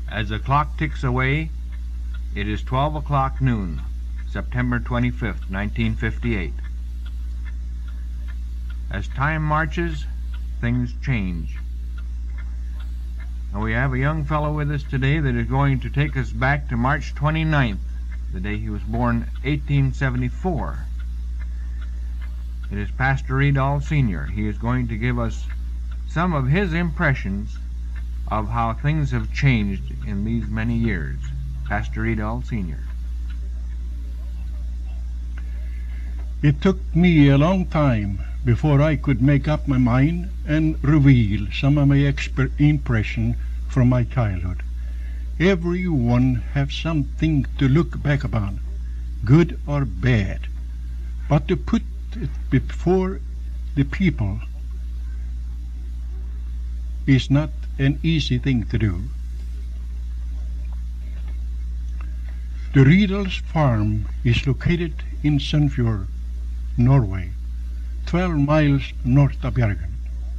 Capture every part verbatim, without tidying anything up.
As the clock ticks away, it is twelve o'clock noon, September twenty-fifth, nineteen fifty-eight. As time marches, things change. And we have a young fellow with us today that is going to take us back to March twenty-ninth, the day he was born, eighteen seventy-four. It is Pastor Riedel Senior He is going to give us some of his impressions of how things have changed in these many years. Pastor Riedel Senior It took me a long time before I could make up my mind and reveal some of my exper- impression from my childhood. Everyone has something to look back upon, good or bad, but to put it before the people is not an easy thing to do. The Riedel's farm is located in Sunnfjord, Norway, twelve miles north of Bergen.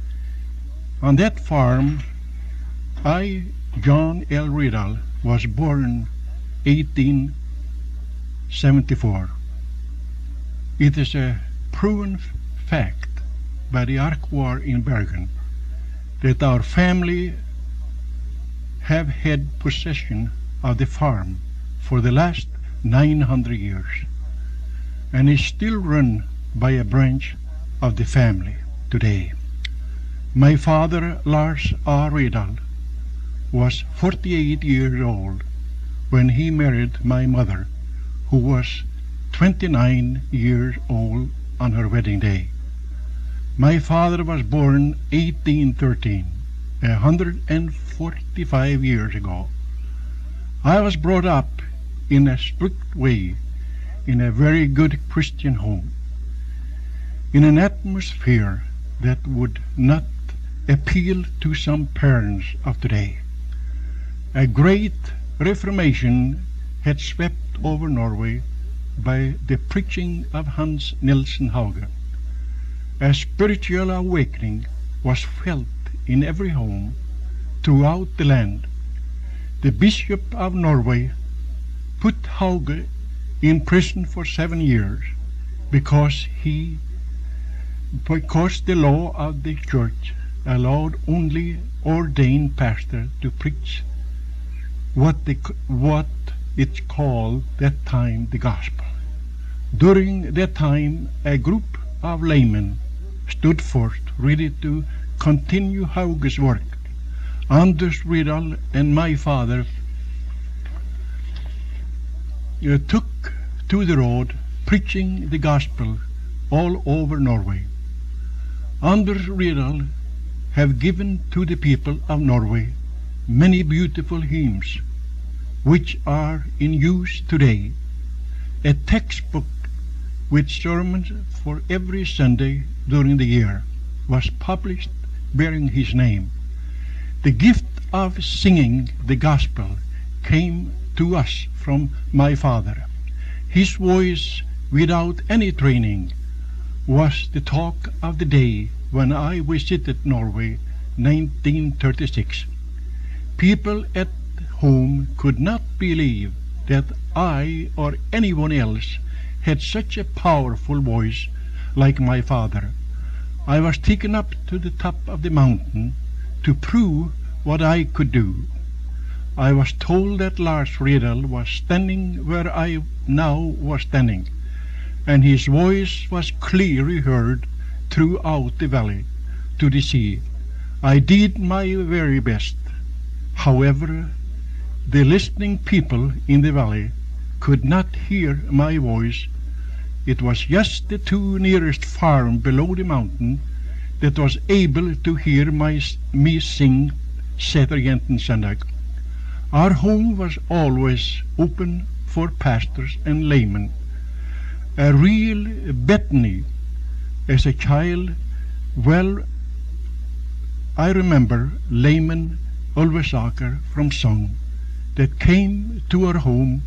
On that farm, I, John L. Riedel, was born eighteen seventy-four. It is a proven fact by the Ark War in Bergen that our family have had possession of the farm for the last nine hundred years, and is still run by a branch of the family today. My father, Lars A. Riedel, was forty-eight years old when he married my mother, who was twenty-nine years old on her wedding day. My father was born eighteen thirteen, one hundred forty-five years ago. I was brought up in a strict way in a very good Christian home, in an atmosphere that would not appeal to some parents of today. A great Reformation had swept over Norway by the preaching of Hans Nielsen Hauge. A spiritual awakening was felt in every home throughout the land. The Bishop of Norway put Hauge in prison for seven years because he because the law of the church allowed only ordained pastors to preach what they, what it's called that time the gospel. During that time, a group of laymen stood forth ready to continue Hauge's work. Anders Riedel and my father uh, took to the road preaching the gospel all over Norway. Anders Riedel have given to the people of Norway many beautiful hymns which are in use today. A textbook with sermons for every Sunday during the year was published bearing his name. The gift of singing the gospel came to us from my father. His voice, without any training, was the talk of the day when I visited Norway nineteen thirty-six. People at home could not believe that I or anyone else had such a powerful voice like my father. I was taken up to the top of the mountain to prove what I could do. I was told that Lars Riedel was standing where I now was standing, and his voice was clearly heard throughout the valley to the sea. I did my very best. However, the listening people in the valley could not hear my voice. It was just the two nearest farms below the mountain that was able to hear my, me sing Sæterjenten Søndag. Our home was always open for pastors and laymen. A real Bethany. As a child, well, I remember layman Ulvesaker from Sogn that came to our home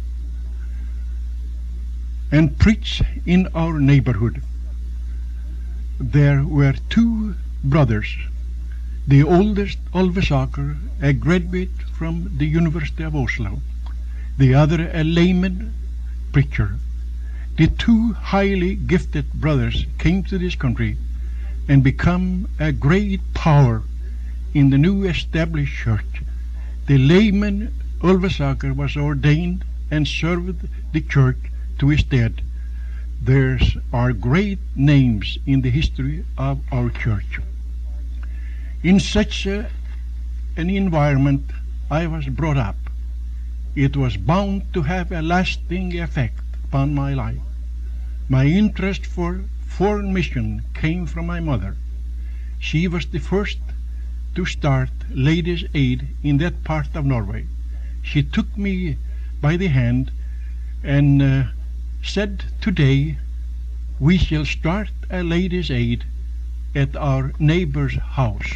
and preached in our neighborhood. There were two brothers The oldest, Ulvesaker, a graduate from the University of Oslo, the other a layman preacher. The two highly gifted brothers came to this country and become a great power in the new established church. The layman Ulvesaker was ordained and served the church to his death. There are great names in the history of our church. In such a, an environment I was brought up. It was bound to have a lasting effect upon my life. My interest for foreign mission came from my mother. She was the first to start Ladies' Aid in that part of Norway. She took me by the hand and uh, said, "Today we shall start a Ladies' Aid at our neighbor's house."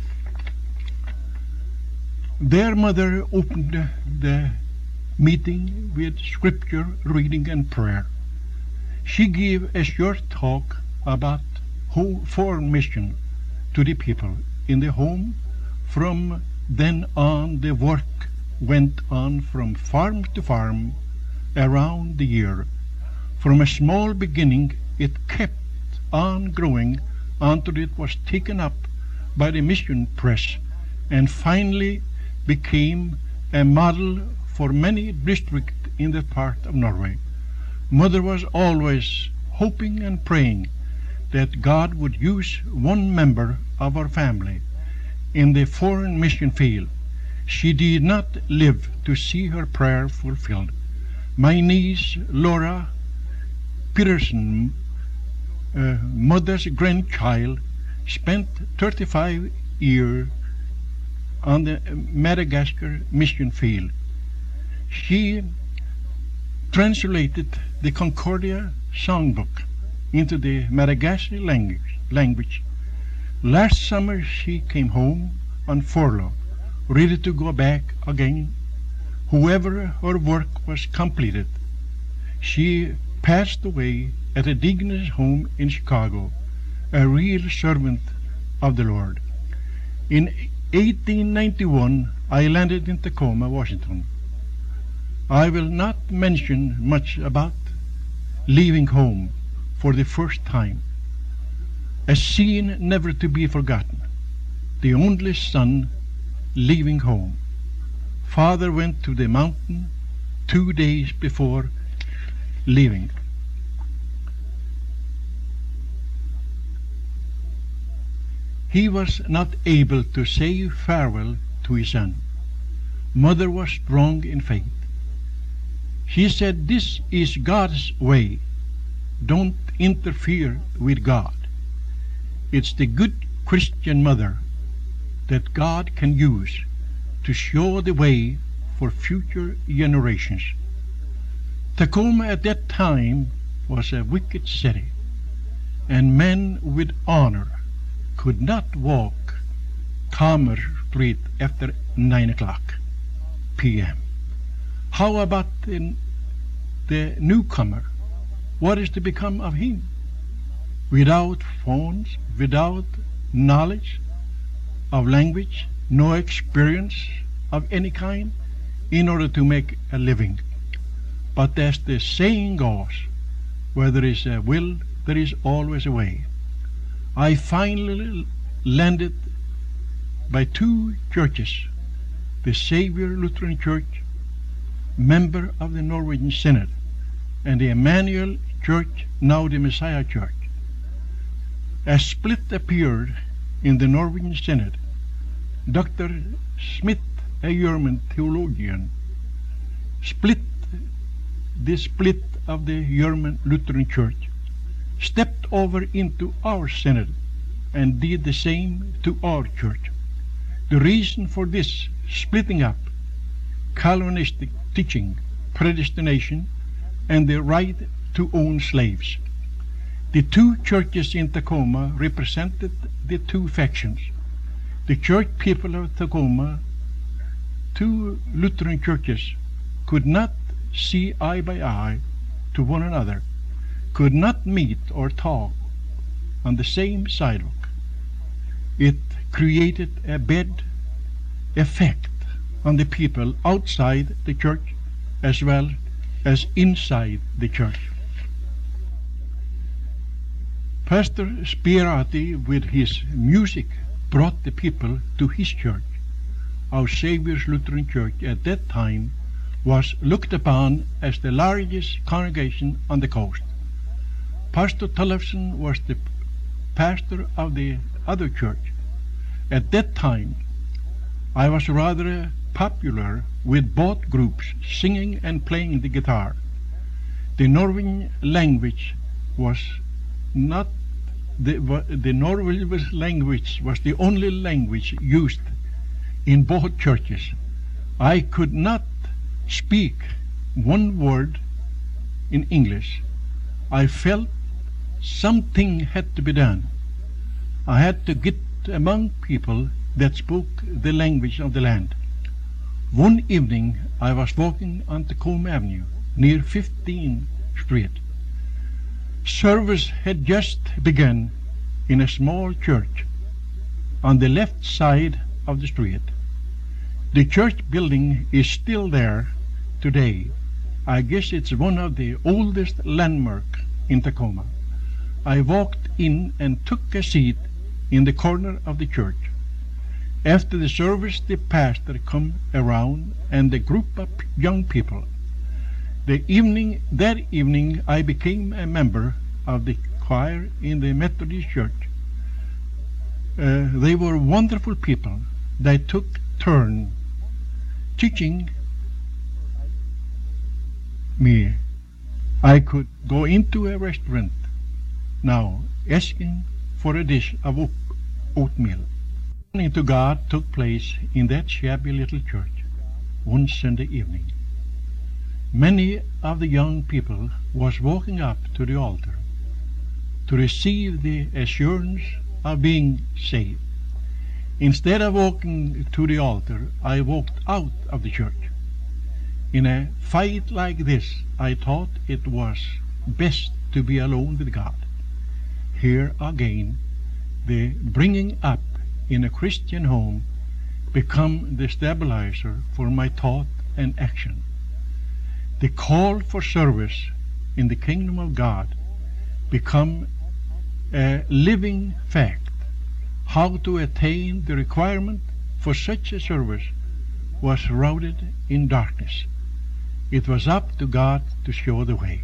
Their mother opened the meeting with scripture reading and prayer. She gave a short talk about home, foreign mission to the people in the home. From then on, the work went on from farm to farm around the year. From a small beginning, it kept on growing until it was taken up by the mission press and finally became a model for many districts in that part of Norway. Mother was always hoping and praying that God would use one member of our family in the foreign mission field. She did not live to see her prayer fulfilled. My niece Laura Peterson, uh, mother's grandchild, spent thirty-five years on the Madagascar mission field. She translated the Concordia songbook into the Madagascar language. language. Last summer she came home on furlough, ready to go back again. Whoever her work was completed, she passed away at a dignitary's home in Chicago, a real servant of the Lord. In eighteen ninety-one, I landed in Tacoma, Washington. I will not mention much about leaving home for the first time. A scene never to be forgotten. The only son leaving home. Father went to the mountain two days before leaving. He was not able to say farewell to his son. Mother was strong in faith. She said, "This is God's way. Don't interfere with God." It's the good Christian mother that God can use to show the way for future generations. Tacoma at that time was a wicked city, and men with honor could not walk Commerce Street after nine o'clock p m How about the, the newcomer? What is to become of him? Without phones, without knowledge of language, no experience of any kind, in order to make a living. But as the saying goes, where there is a will, there is always a way. I finally landed by two churches, the Savior Lutheran Church, member of the Norwegian Synod, and the Emmanuel Church, now the Messiah Church. A split appeared in the Norwegian Synod. Doctor Smith, a German theologian, split the split of the German Lutheran Church, stepped over into our Synod, and did the same to our church. The reason for this splitting up: Calvinistic teaching, predestination, and the right to own slaves. The two churches in Tacoma represented the two factions. The church people of Tacoma, two Lutheran churches, could not see eye by eye to one another, could not meet or talk on the same sidewalk. It created a bad effect on the people outside the church as well as inside the church. Pastor Spirati, with his music, brought the people to his church. Our Savior's Lutheran Church at that time was looked upon as the largest congregation on the coast. Pastor Tollefson was the pastor of the other church. At that time, I was rather popular with both groups singing and playing the guitar. The Norwegian language was not the, the Norwegian language was the only language used in both churches. I could not speak one word in English. I felt something had to be done. I had to get among people that spoke the language of the land. One evening I was walking on Tacoma Avenue near fifteenth Street. Service had just begun in a small church on the left side of the street. The church building is still there today. I guess it's one of the oldest landmarks in Tacoma. I walked in and took a seat in the corner of the church. After the service, the pastor come around and a group of young people. The evening, that evening, I became a member of the choir in the Methodist Church. Uh, they were wonderful people. They took turn teaching me. I could go into a restaurant now asking for a dish of oat oatmeal. Turning to God took place in that shabby little church one Sunday evening. Many of the young people was walking up to the altar to receive the assurance of being saved. Instead of walking to the altar, I walked out of the church. In a fight like this, I thought it was best to be alone with God. Here again, the bringing up in a Christian home become the stabilizer for my thought and action. The call for service in the kingdom of God become a living fact. How to attain the requirement for such a service was shrouded in darkness. It was up to God to show the way.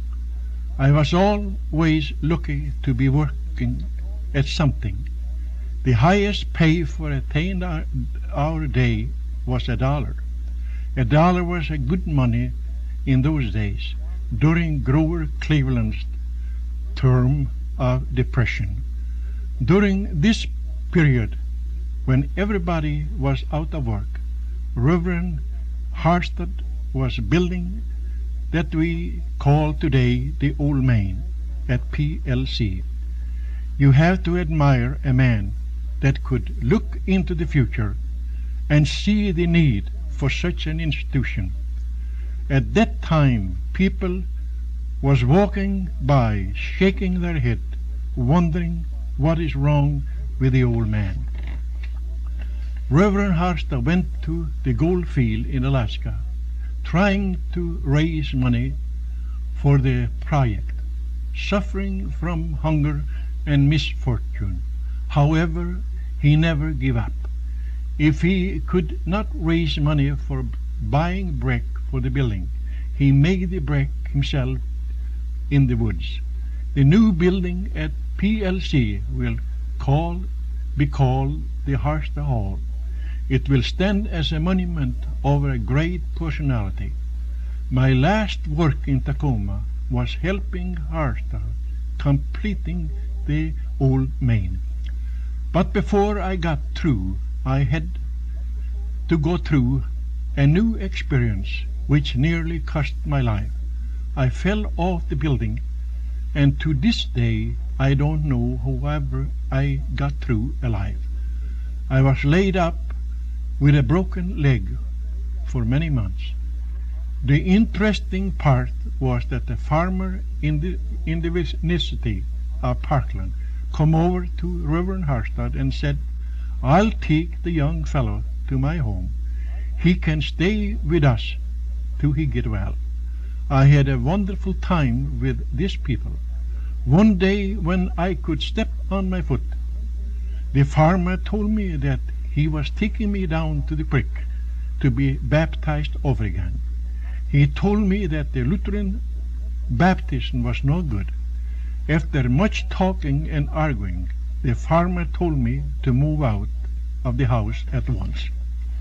I was always looking to be working at something. The highest pay for attained our, our day was a dollar. A dollar was a good money in those days, during Grover Cleveland's term of depression. During this period, when everybody was out of work, Reverend Harstad was building that we call today the Old Main at P L C. You have to admire a man that could look into the future and see the need for such an institution. At that time, people was walking by, shaking their head, wondering what is wrong with the old man. Reverend Harstad went to the gold field in Alaska, trying to raise money for the project, suffering from hunger and misfortune. However, he never gave up. If he could not raise money for buying brick for the building, he made the brick himself in the woods. The new building at P L C will call, be called the Harstad Hall. It will stand as a monument over a great personality. My last work in Tacoma was helping Harstad completing the Old Main. But before I got through, I had to go through a new experience which nearly cost my life. I fell off the building, and to this day I don't know however I got through alive. I was laid up with a broken leg for many months. The interesting part was that the farmer in the, in the vicinity of Parkland come over to Reverend Harstad and said, "I'll take the young fellow to my home. He can stay with us till he get well." I had a wonderful time with these people. One day when I could step on my foot, the farmer told me that he was taking me down to the creek to be baptized over again. He told me that the Lutheran baptism was no good. After much talking and arguing, the farmer told me to move out of the house at once.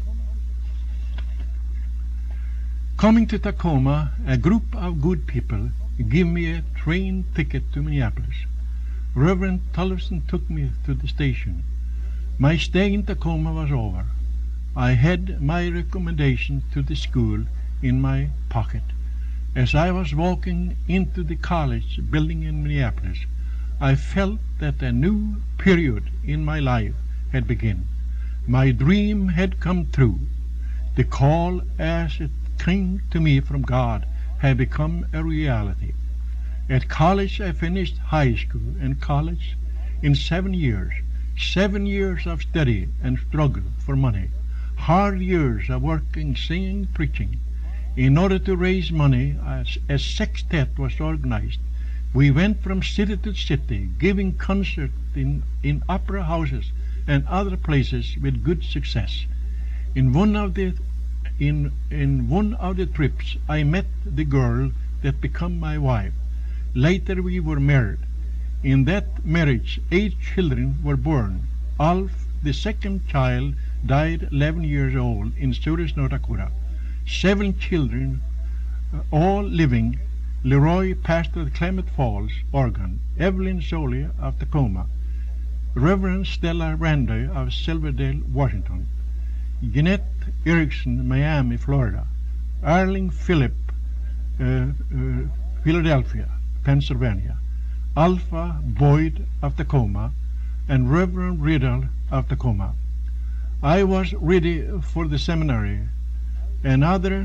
Coming to Tacoma, a group of good people gave me a train ticket to Minneapolis. Reverend Tollefson took me to the station. My stay in Tacoma was over. I had my recommendation to the school in my pocket. As I was walking into the college building in Minneapolis, I felt that a new period in my life had begun. My dream had come true. The call as it came to me from God had become a reality. At college I finished high school and college in seven years. Seven years of study and struggle for money. Hard years of working, singing, preaching. In order to raise money, a sextet was organized. We went from city to city, giving concerts in, in opera houses and other places with good success. In one of the in in one of the trips, I met the girl that became my wife. Later we were married. In that marriage, eight children were born. Alf, the second child, died eleven years old in Souris, North Dakota. Seven children, uh, all living. Leroy pastored Klamath Falls, Oregon. Evelyn Zoli of Tacoma. Reverend Stella Randy of Silverdale, Washington. Jeanette Erickson, Miami, Florida. Arling Phillip, uh, uh, Philadelphia, Pennsylvania. Alpha Boyd of Tacoma, and Reverend Riddle of Tacoma. I was ready for the seminary. Another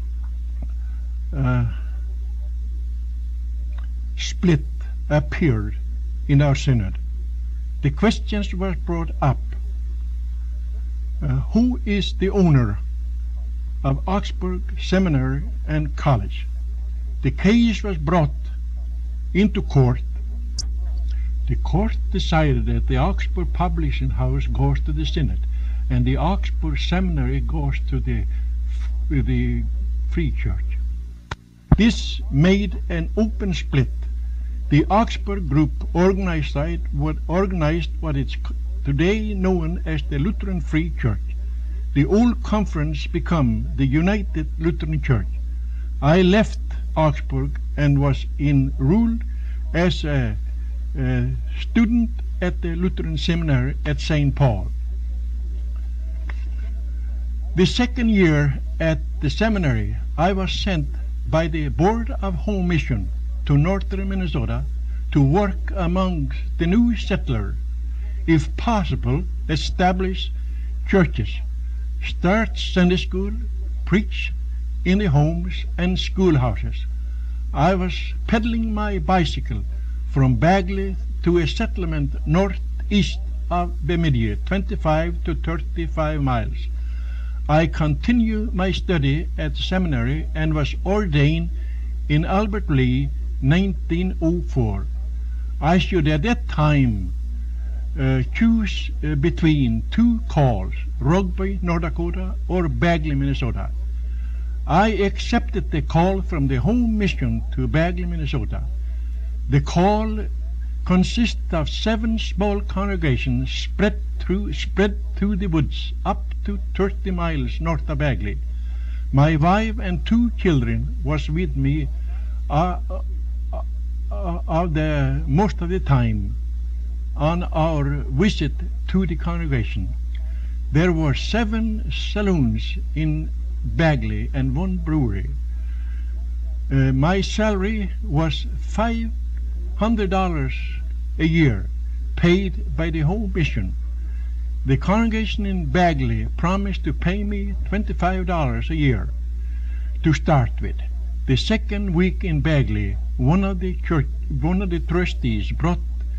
uh, split appeared in our synod. The questions were brought up. Uh, who is the owner of Augsburg Seminary and College? The case was brought into court. The court decided that the Augsburg Publishing House goes to the synod, and the Augsburg Seminary goes to the the Free Church. This made an open split. The Augsburg group organized what organized what is today known as the Lutheran Free Church. The old conference became the United Lutheran Church. I left Augsburg and was enrolled as a, a student at the Lutheran Seminary at Saint Paul. The second year at the seminary, I was sent by the Board of Home Mission to northern Minnesota to work amongst the new settlers. If possible, establish churches, start Sunday school, preach in the homes and schoolhouses. I was pedaling my bicycle from Bagley to a settlement northeast of Bemidji, twenty-five to thirty-five miles. I continued my study at the seminary and was ordained in Albert Lea, nineteen oh four. I should at that time uh, choose uh, between two calls, Rugby, North Dakota, or Bagley, Minnesota. I accepted the call from the home mission to Bagley, Minnesota. The call consists of seven small congregations spread through spread through the woods up to thirty miles north of Bagley. My wife and two children was with me uh, uh, uh, of the most of the time on our visit to the congregation. There were seven saloons in Bagley and one brewery. Uh, my salary was five hundred dollars a year, paid by the whole mission. The congregation in Bagley promised to pay me twenty-five dollars a year to start with. The second week in Bagley, one of the church, one of the trustees brought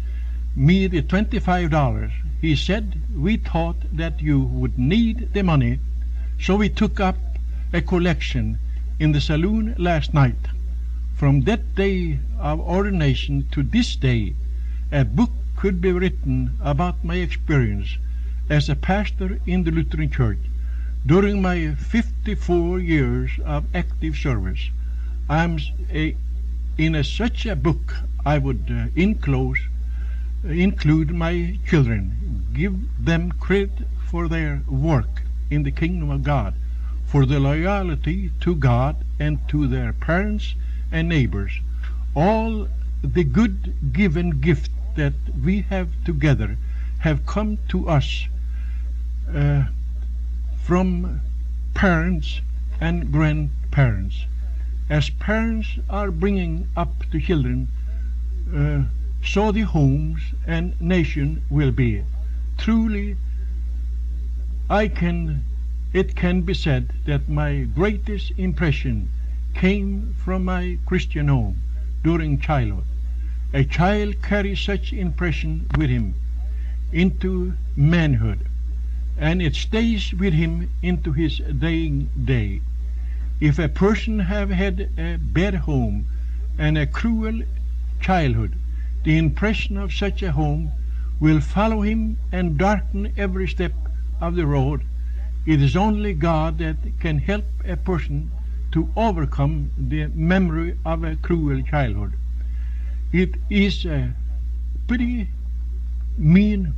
me the twenty-five dollars. He said, "We thought that you would need the money, so we took up a collection in the saloon last night." From that day of ordination to this day, a book could be written about my experience as a pastor in the Lutheran Church during my fifty-four years of active service. I'm a, in a, such a book I would uh, enclose, uh, include my children, give them credit for their work in the kingdom of God, for the loyalty to God and to their parents and neighbors, all the good given gift that we have together have come to us uh, from parents and grandparents. As parents are bringing up the children, uh, so the homes and nation will be. Truly, I can, it can be said that my greatest impression came from my Christian home during childhood. A child carries such impression with him into manhood, and it stays with him into his dying day. If a person have had a bad home and a cruel childhood, the impression of such a home will follow him and darken every step of the road. It is only God that can help a person to overcome the memory of a cruel childhood. It is a pretty mean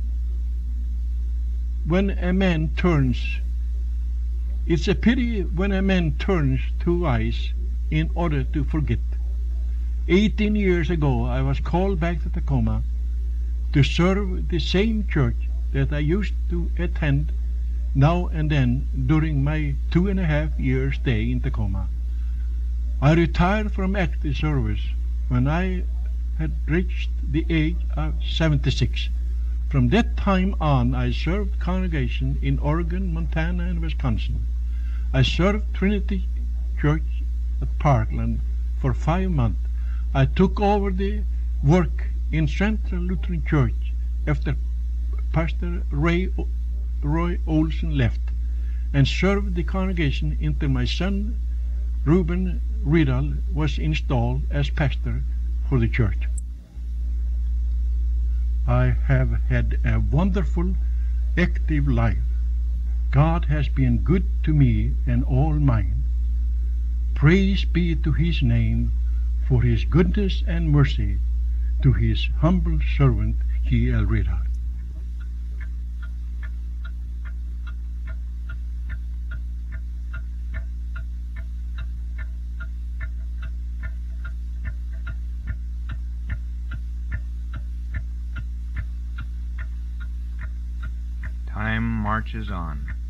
when a man turns. It's a pity when a man turns two eyes in order to forget. Eighteen years ago, I was called back to Tacoma to serve the same church that I used to attend now and then during my two and a half year stay in Tacoma. I retired from active service when I had reached the age of seventy-six. From that time on, I served congregation in Oregon, Montana, and Wisconsin. I served Trinity Church at Parkland for five months. I took over the work in Central Lutheran Church after Pastor Ray Roy Olson left, and served the congregation until my son Reuben Riddle was installed as pastor for the church. I have had a wonderful, active life. God has been good to me and all mine. Praise be to his name for his goodness and mercy to his humble servant G. L. Riddle. Time marches on.